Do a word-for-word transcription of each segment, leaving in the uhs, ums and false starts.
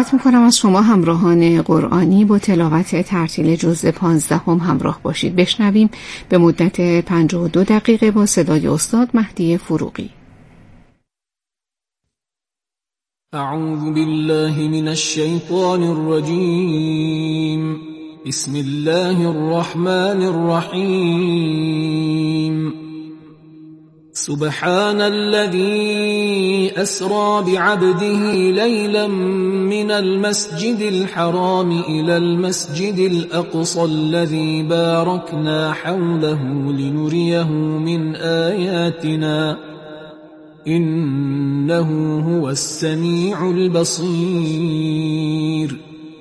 دعوت میکنم از شما همراهان قرآنی با تلاوت ترتیل جزء پانزدهم همراه باشید. بشنویم به مدت پنجاه و دو دقیقه با صدای استاد مهدی فروغی. اعوذ بالله من الشیطان الرجیم. بسم الله الرحمن الرحیم. سبحان الذي أسرى بعبده ليلا من المسجد الحرام إلى المسجد الأقصى الذي باركنا حوله لنريه من آياتنا إنه هو السميع البصير.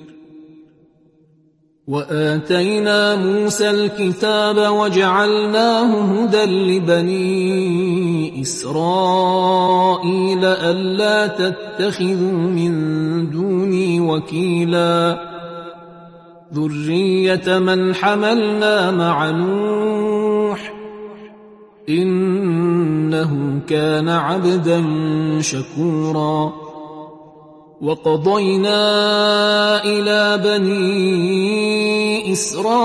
وآتينا موسى الكتاب وجعلناه هدى لبني إسرائيل ألا تتخذوا من دوني وكيلا ذرية من حملنا مع نوح إنه كان عبدا شكورا. وقضينا إلى بني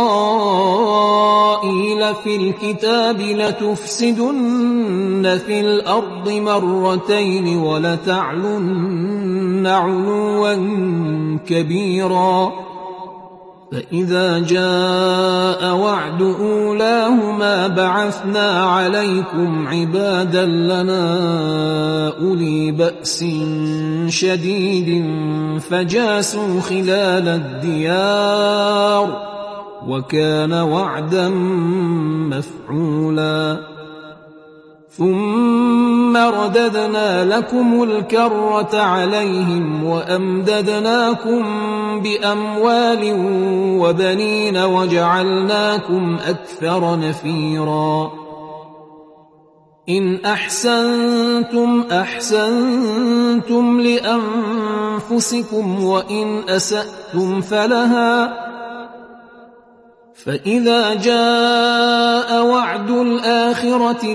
إسرائيل في الكتاب لتفسدن في الأرض مرتين ولتعلن علوا كبيرا. فإذا جاء وعد أولاهما بعثنا عليكم عبادا لنا أولي بأس شديد فجاسوا خلال الديار وكان وعدا مفعولا. ثم رددنا لكم الكرة عليهم وأمددناكم بأموال وبنين وجعلناكم أكثر نفيرا. إن أحسنتم أحسنتم لأنفسكم وإن أسأتم فلها. فإذا جاء وعد الآخرة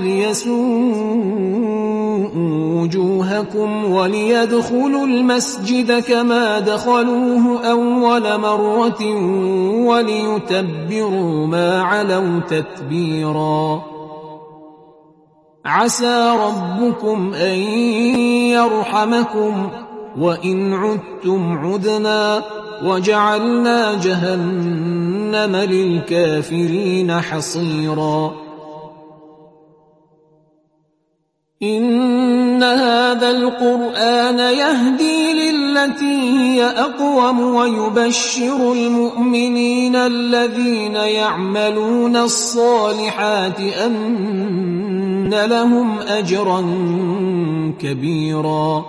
ليسوءوا وجوهكم وليدخلوا المسجد كما دخلوه أول مرة وليتبروا ما علوا تتبيرا. عسى ربكم أن يرحمكم وإن عدتم عدنا وجعلنا جهنم للكافرين حصيرا. إن هذا القرآن يهدي للتي هي أقوم ويبشر المؤمنين الذين يعملون الصالحات أن لهم أجرا كبيرا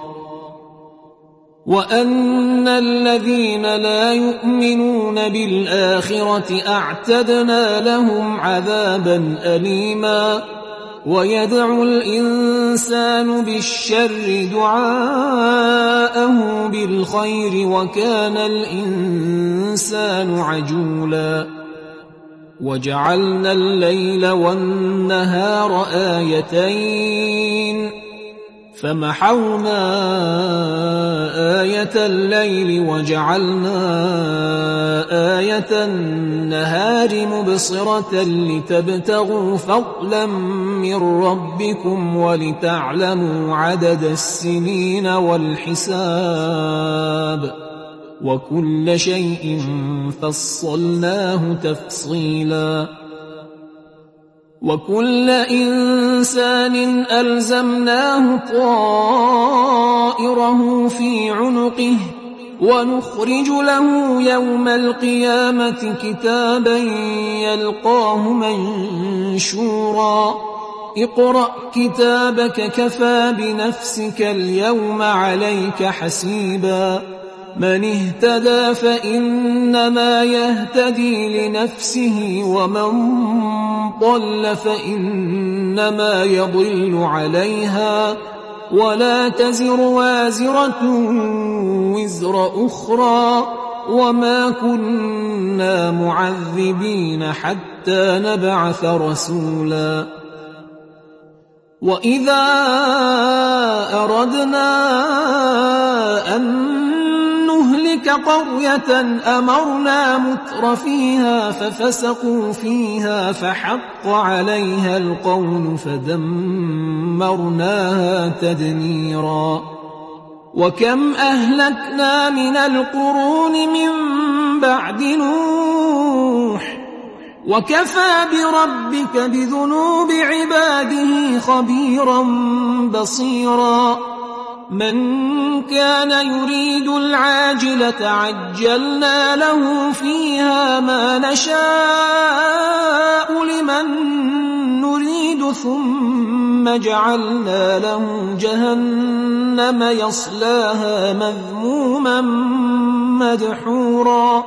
وأن الذين لا يؤمنون بالآخرة أعتدنا لهم عذابا أليما. ويدعو الإنسان بالشر دعاءه بالخير وكان الإنسان عجولا. وجعلنا الليل والنهار آيتين فمحونا آية الليل وجعلنا آية النهار مبصرة لتبتغوا فضلا من ربكم ولتعلموا عدد السنين والحساب وكل شيء فصلناه تفصيلا. وكل إنسان ألزمناه طائره في عنقه ونخرج له يوم القيامة كتابا يلقاه منشورا. اقرأ كتابك كفى بنفسك اليوم عليك حسيبا. من اهتدى فإنما يهتدي لنفسه ومن ضل فإنما يضل عليها ولا تزر وازرة وزر أخرى وما كنا معذبين حتى نبعث رسولا. وإذا أردنا أن نهلك تلك قرية أمرنا متر فيها ففسقوا فيها فحق عليها القول فدمرناها تدميرا وكم أهلكنا من القرون من بعد نوح وكفى بربك بذنوب عباده خبيرا بصيرا من كان يريد العاجلة عجلنا له فيها ما نشاء لمن نريد ثم جعلنا له جهنم يصلاها مذموما مدحورا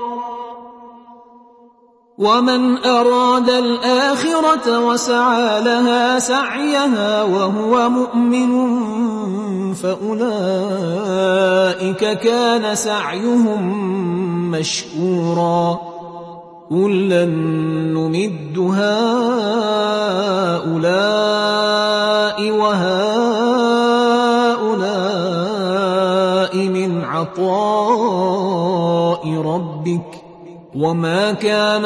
ومن أراد الآخرة وسعى لها سعيها وهو مؤمن فأولئك كان سعيهم مشكورا كلا نمد هؤلاء وهؤلاء من عطاء ربك وما كان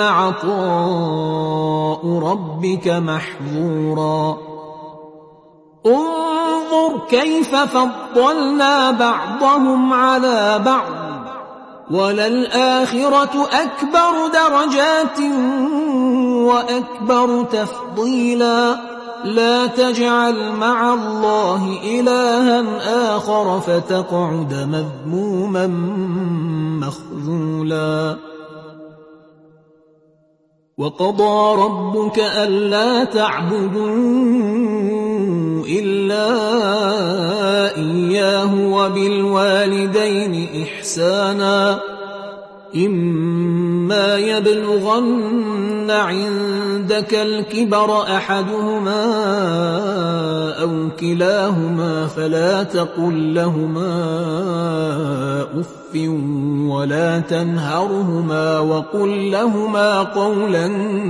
عطاء ربك محظورا انظر كيف فضلنا بعضهم على بعض وللآخرة أكبر درجات وأكبر تفضيلا لا تجعل مع الله إلها آخر فتقعد مذموما مخذولا وقضى ربك ألا تعبدوا إلا إياه وبالوالدين إحسانا إما يبلغن عندك الكبر أحدهما أو كلاهما فلا تقل لهما أف ولا تنهرهما وقل لهما قولا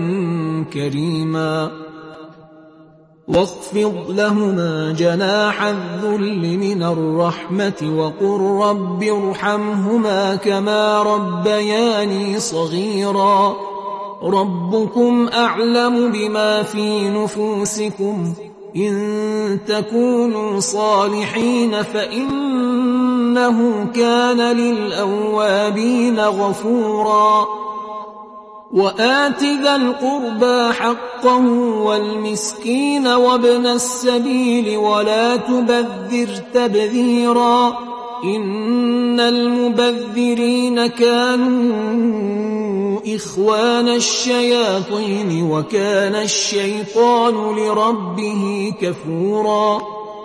كريما واخفض لهما جناح الذل من الرحمة وقل رب ارحمهما كما ربياني صغيرا ربكم أعلم بما في نفوسكم إن تكونوا صالحين فإنه كان للأوابين غفورا وآت ذا القربى حقه والمسكين وابن السبيل ولا تبذر تبذيرا إن المبذرين كانوا إخوان الشياطين وكان الشيطان لربه كفورا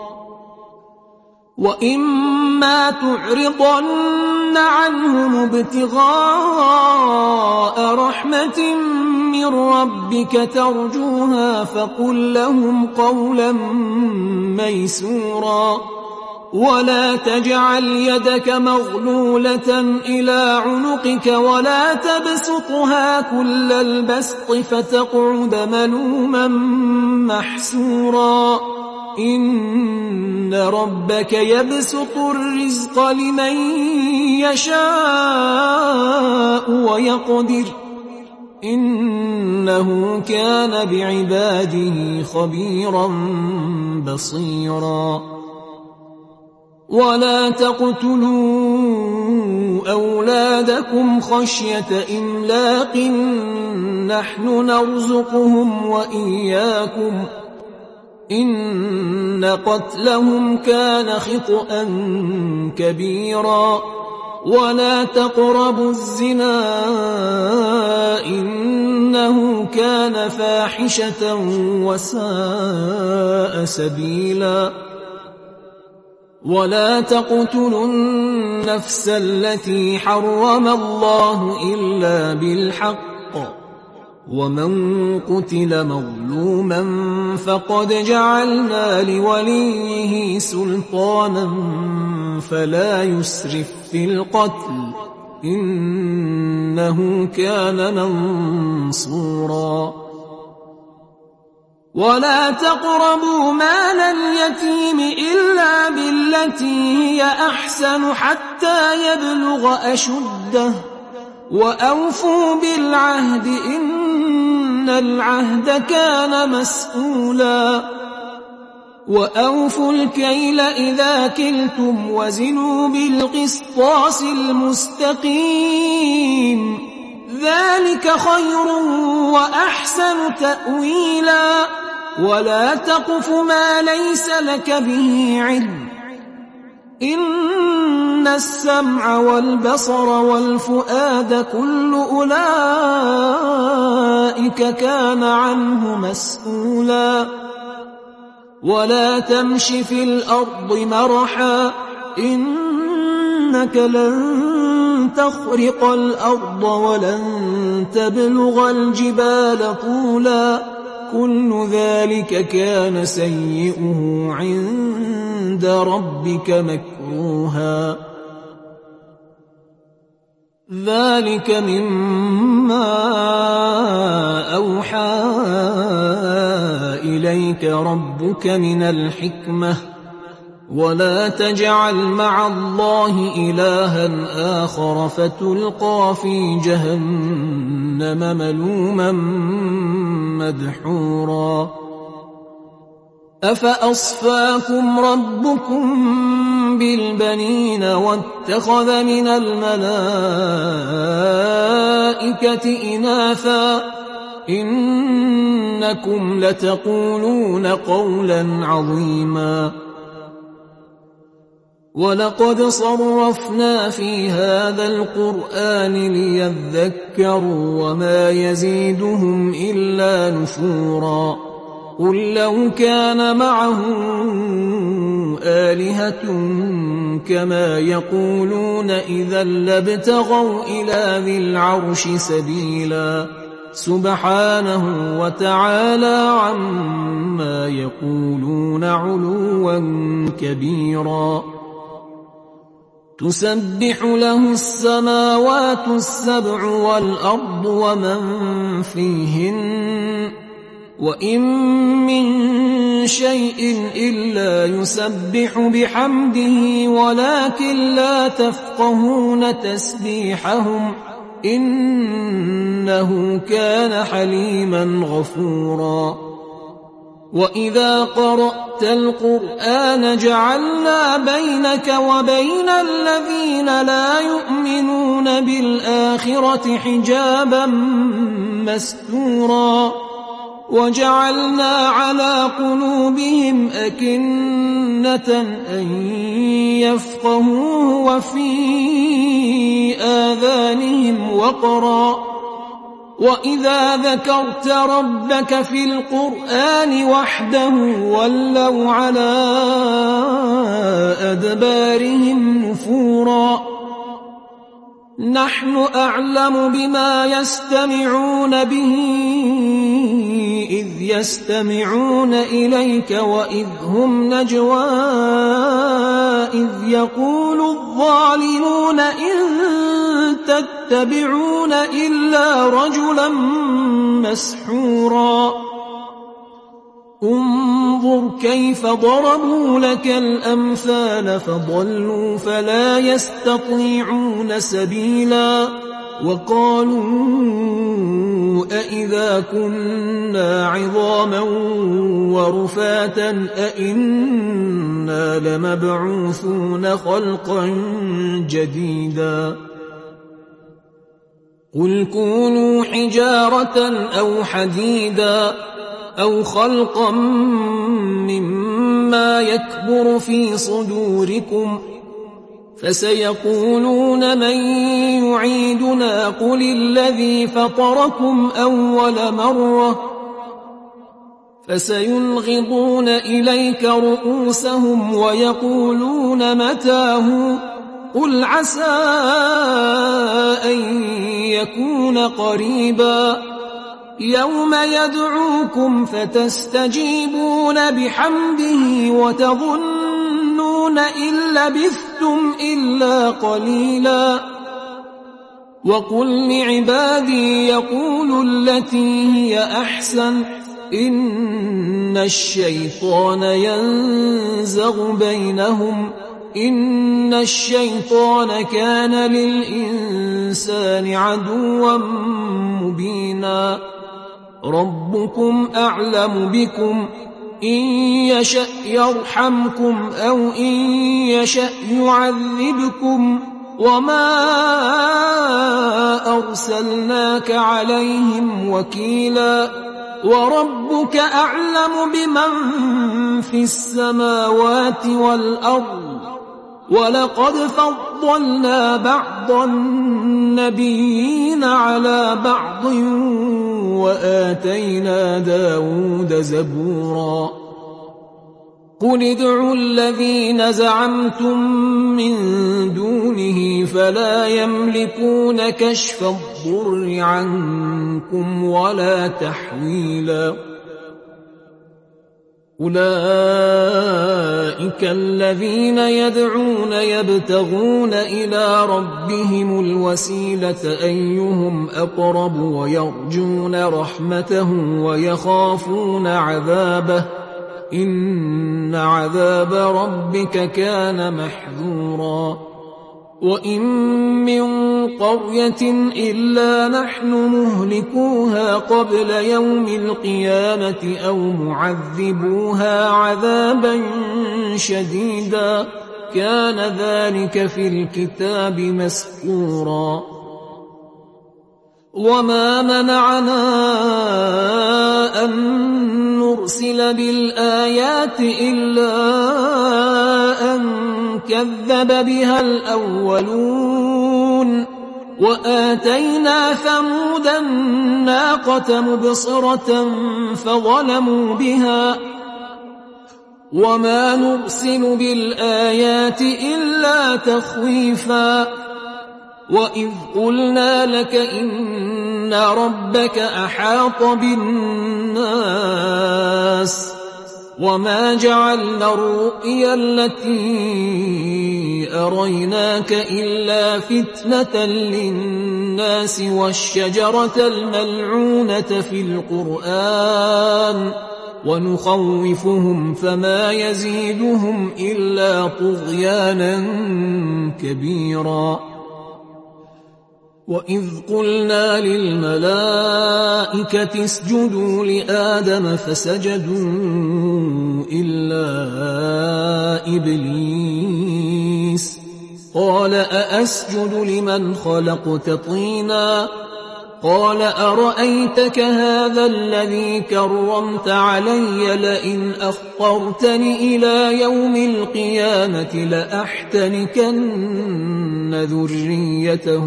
وإما تعرضن عنهم ابتغاء رحمة من ربك ترجوها فقل لهم قولا ميسورا ولا تجعل يدك مغلولة إلى عنقك ولا تبسطها كل البسط فتقعد ملوما محسورا إن ربك يبسط الرزق لمن يشاء ويقدر إنه كان بعباده خبيرا بصيرا ولا تقتلوا أولادكم خشية إملاق نحن نرزقهم وإياكم إن قتلهم كان خطأ كبيرا ولا تقربوا الزنا إنه كان فاحشة وساء سبيلا ولا تقتلوا النفس التي حرم الله إلا بالحق ومن قتل مظلوما فقد جعلنا لوليه سلطانا فلا يسرف في القتل إنه كان منصورا ولا تقربوا مال اليتيم إلا بالتي هي أحسن حتى يبلغ أشده وأوفوا بالعهد إن العهد كان مسؤولا وأوفوا الكيل إذا كلتم وزنوا بالقسطاس المستقيم ذلك خير وأحسن تأويلا ولا تقف ما ليس لك به علم إن السمع والبصر والفؤاد كل أولئك كان عنه مسؤولا ولا تمش في الأرض مرحا إنك لن تخرق الأرض ولن تبلغ الجبال طولا كل ذلك كان سيئه عند ربك مكروها ذلك مما أوحى إليك ربك من الحكمة ولا تجعل مع الله إلها آخر فتلقى في جهنم ملوما مدحورا أفأصفاكم ربكم بالبنين واتخذ من الملائكة إناثا إنكم لتقولون قولا عظيما ولقد صرفنا في هذا القرآن ليذكروا وما يزيدهم إلا نفورا قل لو كان معه آلهة كما يقولون إذا لابتغوا إلى ذي العرش سبيلا سبحانه وتعالى عما يقولون علوا كبيرا تسبح له السماوات السبع والأرض ومن فيهن وإن من شيء إلا يسبح بحمده ولكن لا تفقهون تسبيحهم إنه كان حليما غفورا وإذا قرأت القرآن جعلنا بينك وبين الذين لا يؤمنون بالآخرة حجابا مستورا وجعلنا على قلوبهم أكنة أن يفقهوه وفي آذانهم وقرا وإذا ذكرت ربك في القرآن وحده ولوا على أدبارهم نفورا نحن أعلم بما يستمعون به إذ يستمعون إليك وإذ هم نجوى إذ يقول الظالمون إن تتبعون إلا رجلا مسحورا انظر كيف ضربوا لك الأمثال فضلوا فلا يستطيعون سبيلا وقالوا أئذا كنا عظاما ورفاتا أئنا لمبعوثون خلقا جديدا قل كونوا حجارة أو حديدا أو خلقا مما يكبر في صدوركم فسيقولون من يعيدنا قل الذي فطركم أول مرة فسينغضون إليك رؤوسهم ويقولون متاه قل عسى أن يكون قريبا يوم يدعوكم فتستجيبون بحمده وتظنون إن لبثتم إلا قليلا وقل لعبادي يقولوا التي هي أحسن إن الشيطان ينزغ بينهم إن الشيطان كان للإنسان عدوا مبينا ربكم أعلم بكم إن يشأ يرحمكم أو إن يشأ يعذبكم وما أرسلناك عليهم وكيلا وربك أعلم بمن في السماوات والأرض ولقد فضلنا بعض النبيين على بعض وآتينا داود زبورا قل ادعوا الذين زعمتم من دونه فلا يملكون كشف الضر عنكم ولا تحويلا أولئك الذين يدعون يبتغون إلى ربهم الوسيلة أيهم أقرب ويرجون رحمته ويخافون عذابه إن عذاب ربك كان محذورا وإن من قرية إلا نحن مهلكوها قبل يوم القيامة أو معذبوها عذابا شديدا كان ذلك في الكتاب مسطورا وما منعنا أن نرسل بالآيات إلا أن كذب بها الأولون وآتينا ثمود الناقة مبصرة فظلموا بها وما نرسل بالآيات إلا تخويفا وإذ قلنا لك إن ربك أحاط بالناس وما جعلنا الرؤيا التي أريناك إلا فتنة للناس والشجرة الملعونة في القرآن ونخوفهم فما يزيدهم إلا طغيانا كبيرا وإذ قلنا للملائكة اسجدوا لآدم فسجدوا إلا إبليس قال أأسجد لمن خلقت طينا قال أرأيتك هذا الذي كرمت علي لئن أخرتني إلى يوم القيامة لأحتنكن ذريته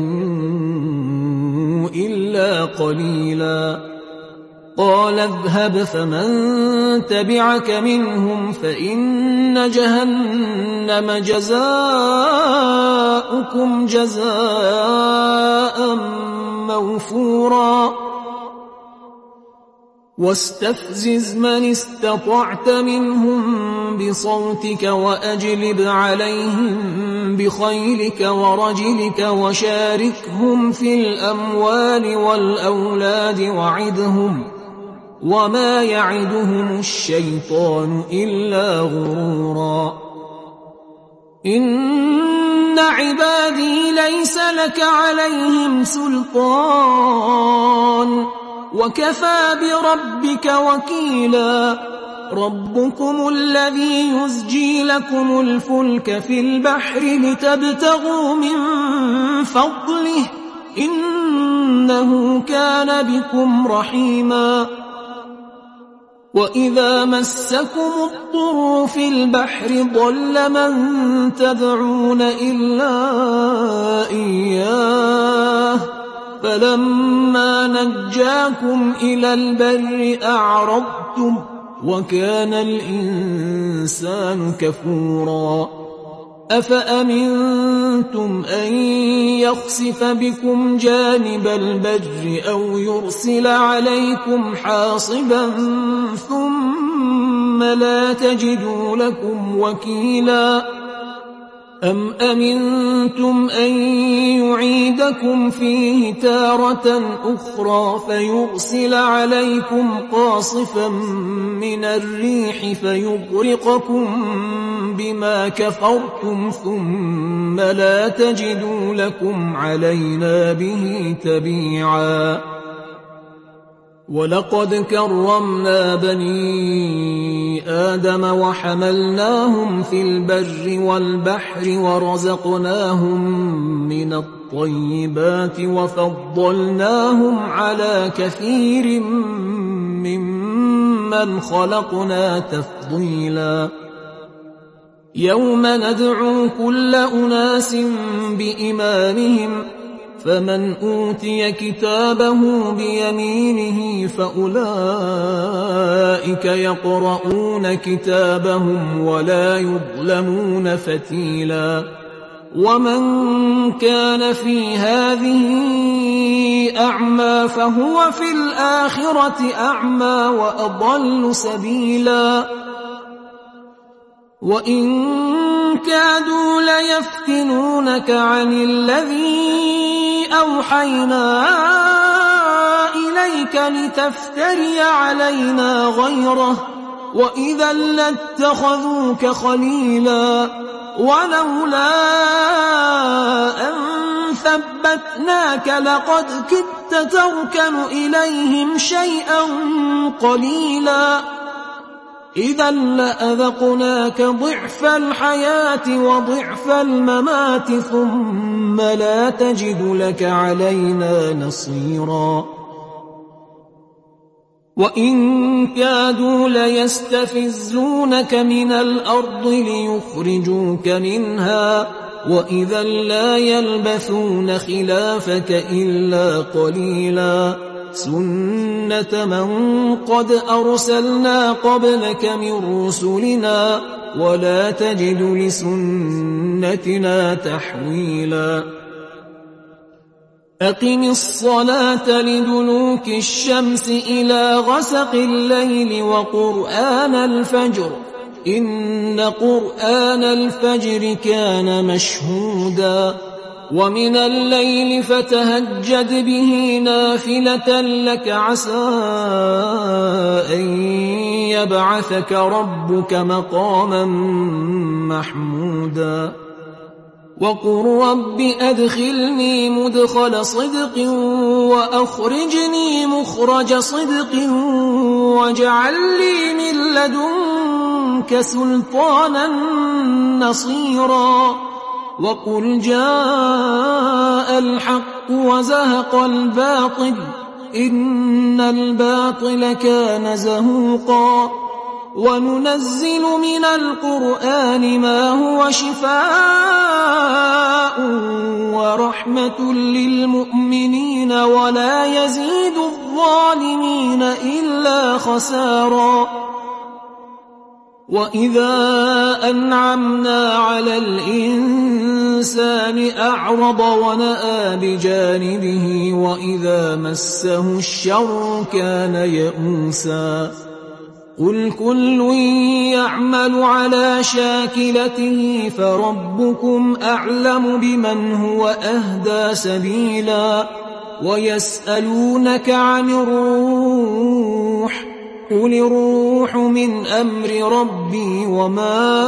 إلا قليلا قال اذهب فمن تبعك منهم فإن جهنم جزاؤكم جزاء موفورا واستفزز من استطعت منهم بصوتك وأجلب عليهم بخيلك ورجلك وشاركهم في الأموال والأولاد وعدهم وما يعدهم الشيطان إلا غرورا إن عبادي ليس لك عليهم سلطان وكفى بربك وكيلا ربكم الذي يزجي لكم الفلك في البحر لتبتغوا من فضله إنه كان بكم رحيما وإذا مسكم الضر في البحر ضل من تدعون إلا إياه فلما نجاكم إلى البر أعرضتم وكان الإنسان كفورا أفأمنتم أن يخسف بكم جانب البر أو يرسل عليكم حاصبا ثم لا تجدوا لكم وكيلا أَمْ أَمِنْتُمْ أَنْ يُعِيدَكُمْ فِيهِ تَارَةً أُخْرَى فَيُرْسِلَ عَلَيْكُمْ قَاصِفًا مِنَ الرِّيحِ فَيُغْرِقَكُمْ بِمَا كَفَرْتُمْ ثُمَّ لَا تَجِدُوا لَكُمْ عَلَيْنَا بِهِ تَبِيعًا. وَلَقَدْ كَرَّمْنَا بَنِي آدَمَ وَحَمَلْنَاهُمْ فِي الْبَرِّ وَالْبَحْرِ وَرَزَقْنَاهُمْ مِنَ الطَّيِّبَاتِ وَفَضَّلْنَاهُمْ عَلَى كَثِيرٍ مِّمَّنْ خَلَقْنَا تَفْضِيلًا. يَوْمَ نَدْعُو كُلَّ أُنَاسٍ بِإِمَامِهِمْ فمن أوتي كتابه بيمينه فأولئك يقرؤون كتابهم ولا يظلمون فتيلا. ومن كان في هذه أعمى فهو في الآخرة أعمى وأضل سبيلا. وإن كادوا ليفتنونك عن الذي أوحينا إليك لتفتري علينا غيره وإذا لاتخذوك خليلا. ولولا أن ثبتناك لقد كدت تركن إليهم شيئا قليلا. إذا لأذقناك ضعف الحياة وضعف الممات ثم لا تجد لك علينا نصيرا. وإن كادوا ليستفزونك من الأرض ليخرجوك منها وإذا لا يلبثون خلافك إلا قليلا. سنة من قد أرسلنا قبلك من رسلنا ولا تجد لسنتنا تحويلا. أقم الصلاة لدلوك الشمس إلى غسق الليل وقرآن الفجر إن قرآن الفجر كان مشهودا. ومن الليل فتهجد به نافلة لك عسى أن يبعثك ربك مقاما محمودا. وقل رب أدخلني مدخل صدق وأخرجني مخرج صدق واجعل لي من لدنك سلطانا نصيرا. وقل جاء الحق وزهق الباطل إن الباطل كان زهوقا. وننزل من القرآن ما هو شفاء ورحمة للمؤمنين ولا يزيد الظالمين إلا خسارا. وإذا أنعمنا على الإنسان أعرض ونأى بجانبه وإذا مسه الشر كان يئوسا. قل كل يعمل على شاكلته فربكم أعلم بمن هو أهدى سبيلا. ويسألونك عن الروح قل الروح من أمر ربي وما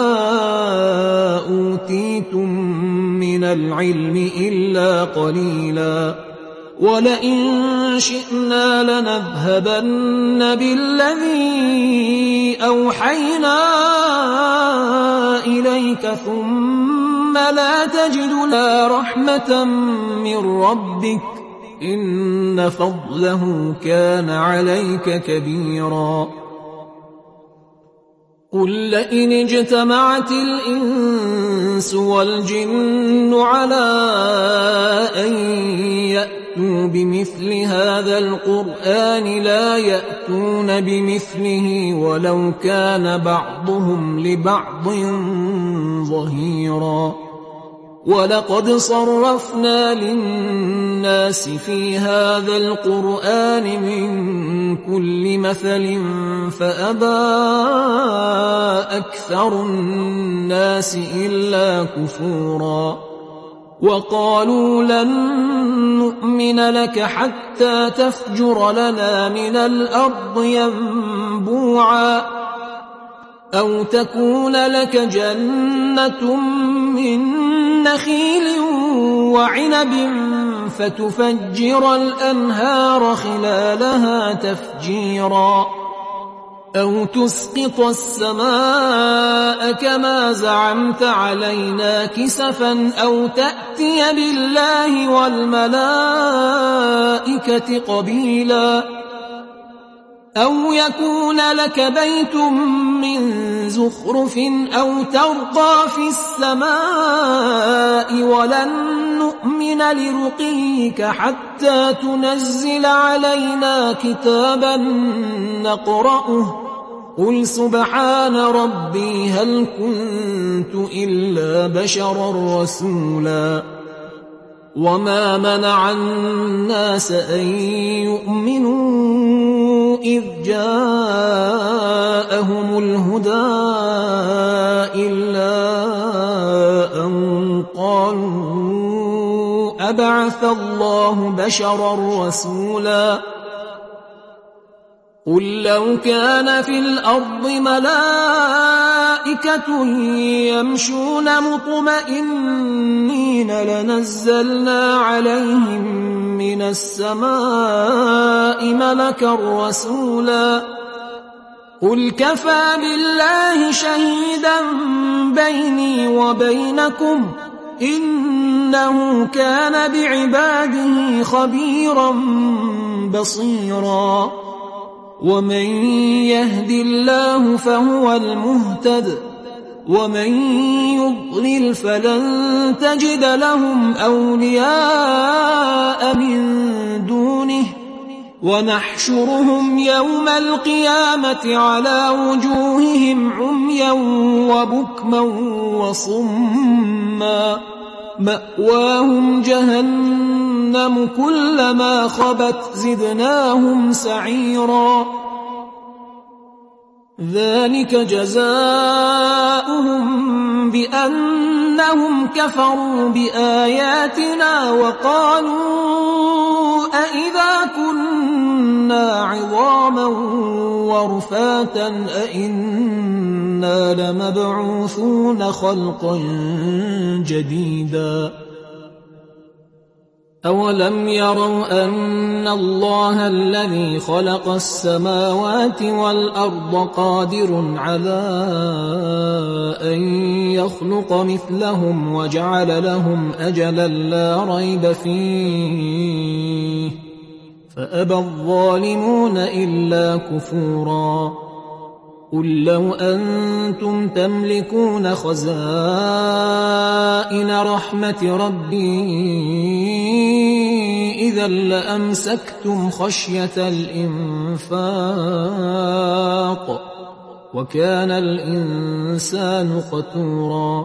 أوتيتم من العلم إلا قليلا. ولئن شئنا لنذهبن بالذي أوحينا إليك ثم لا تجد لا رحمة من ربك إن فضله كان عليك كبيرا. قل لئن اجتمعت الإنس والجن على أن يأتوا بمثل هذا القرآن لا يأتون بمثله ولو كان بعضهم لبعض ظهيرا. ولقد صرفنا للناس في هذا القرآن من كل مثل فأبى أكثر الناس إلا كفورا وقالوا لن نؤمن لك حتى تفجر لنا من الأرض ينبوعا أو تكون لك جنة من نخيل وعنب فتفجر الأنهار خلالها تفجيرا أو تسقط السماء كما زعمت علينا كسفا أو تأتي بالله والملائكة قبيلا أو يكون لك بيت من زخرف أو ترقى في السماء ولن نؤمن لرقيك حتى تنزل علينا كتابا نقرأه قل سبحان ربي هل كنت إلا بشرا رسولا وما منع الناس أن يؤمنوا إذ جاءهم الهدى إلا أن قالوا أبعث الله بشرا رسولا قل لو كان في الأرض ملائكة يمشون مطمئنين لنزلنا عليهم من السماء ملكا رسولا قل كفى بالله شهيدا بيني وبينكم إنه كان بعباده خبيرا بصيرا ومن يهد الله فهو المهتد ومن يضلل فلن تجد لهم أولياء من دونه ونحشرهم يوم القيامة على وجوههم عميا وبكما وصما مأواهم جهنم كلما خبت زدناهم سعيرا ذلك جزاؤهم بأنهم كفروا بآياتنا وقالوا أئذا كنا عظاما ورفاتا أئنا لمبعوثون خلقا جديدا أولم يروا أن الله الذي خلق السماوات والأرض قادر على أن يخلق مثلهم وجعل لهم أجلا لا ريب فيه فأبى الظالمون إلا كفورا قل لو أنتم تملكون خزائن رحمة ربي إذا لأمسكتم خشية الإنفاق وكان الإنسان قتورا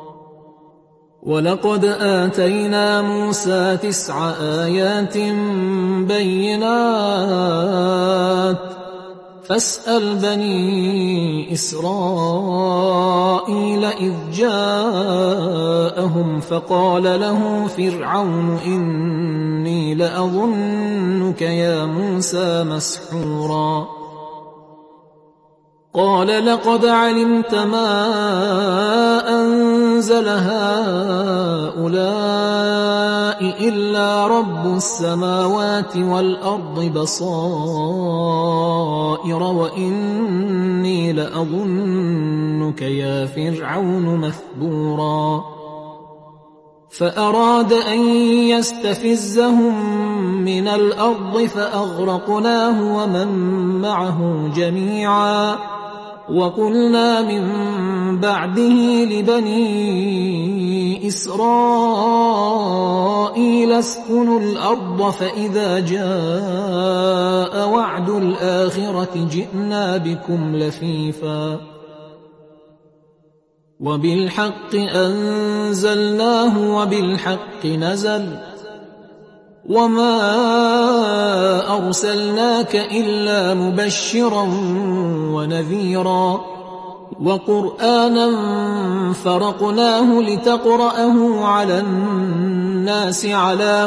ولقد آتينا موسى تسع آيات بينات فاسأل بني إسرائيل إذ جاءهم فقال له فرعون إني لأظنك يا موسى مسحورا قال لقد علمت ما أنزل هؤلاء إلا رب السماوات والأرض بصائر وإني لأظنك يا فرعون مثبورا فأراد أن يستفزهم من الأرض فأغرقناه ومن معه جميعا وقلنا من بعده لبني إسرائيل اسكنوا الأرض فإذا جاء وعد الآخرة جئنا بكم لفيفا وبالحق أنزلناه وبالحق نزل وما أرسلناك إلا مبشرا ونذيرا وقرآنا فرقناه لتقرأه على الناس على